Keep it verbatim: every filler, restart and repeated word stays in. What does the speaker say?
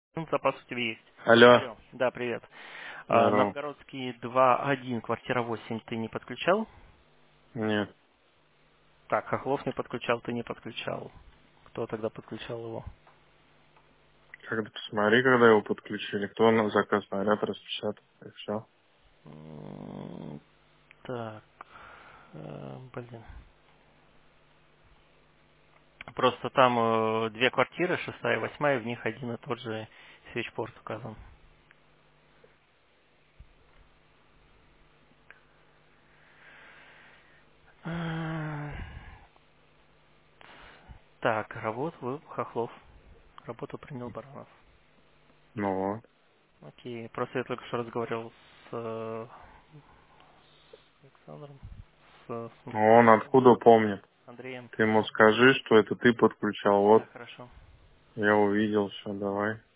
Ну, запас у тебя есть. Алло. Алло. Да, привет. А, Здорово. Новгородский два один, квартира восемь, ты не подключал? Нет. Так, Хохлов не подключал, ты не подключал. Кто тогда подключал его? Когда посмотри, когда его подключили, кто на заказ наряд распечатал. И все. М, Так, э, блин. Просто там э, две квартиры, шестая и восьмая, в них один и тот же свечпорт указан. М, Так, работу Хохлов. Работу принял Баранов. Ну вот. Окей, просто я только что разговаривал с, э, с Александром, с, с Ну он откуда помнит? Андреем. Ты ему скажи, что это ты подключал. Да, Вот, хорошо. я увидел, все, давай.